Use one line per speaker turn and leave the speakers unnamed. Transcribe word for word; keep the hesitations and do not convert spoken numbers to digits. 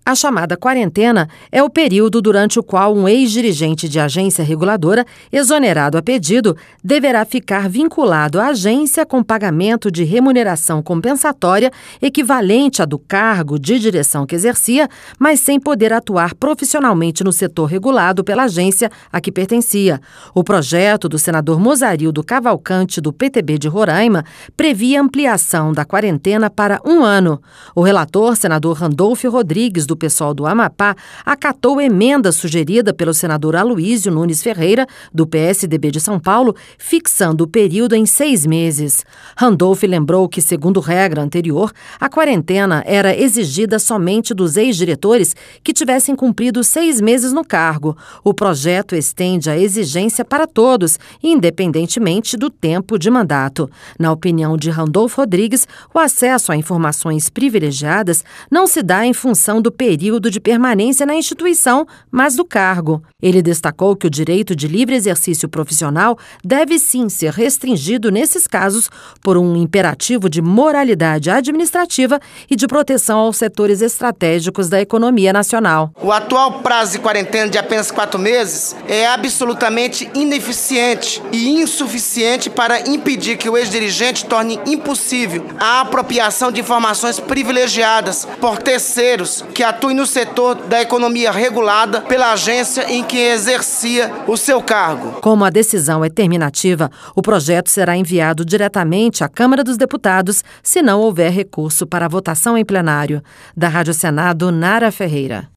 A chamada quarentena é o período durante o qual um ex-dirigente de agência reguladora, exonerado a pedido, deverá ficar vinculado à agência com pagamento de remuneração compensatória equivalente à do cargo de direção que exercia, mas sem poder atuar profissionalmente no setor regulado pela agência a que pertencia. O projeto do senador Mozarildo Cavalcante, do P T B de Roraima, previa ampliação da quarentena para um ano. O relator, senador Randolfo Rodrigues, do pessoal do Amapá, acatou emenda sugerida pelo senador Aloísio Nunes Ferreira, do P S D B de São Paulo, fixando o período em seis meses. Randolfo lembrou que, segundo regra anterior, a quarentena era exigida somente dos ex-diretores que tivessem cumprido seis meses no cargo. O projeto estende a exigência para todos, independentemente do tempo de mandato. Na opinião de Randolfo Rodrigues, o acesso a informações privilegiadas não se dá em função do período de permanência na instituição, mas do cargo. Ele destacou que o direito de livre exercício profissional deve sim ser restringido nesses casos por um imperativo de moralidade administrativa e de proteção aos setores estratégicos da economia nacional.
O atual prazo de quarentena de apenas quatro meses é absolutamente ineficiente e insuficiente para impedir que o ex-dirigente torne impossível a apropriação de informações privilegiadas por terceiros que atuem no setor da economia regulada pela agência em que exercia o seu cargo.
Como a decisão é terminativa, o projeto será enviado diretamente à Câmara dos Deputados, se não houver recurso para votação em plenário. Da Rádio Senado, Nara Ferreira.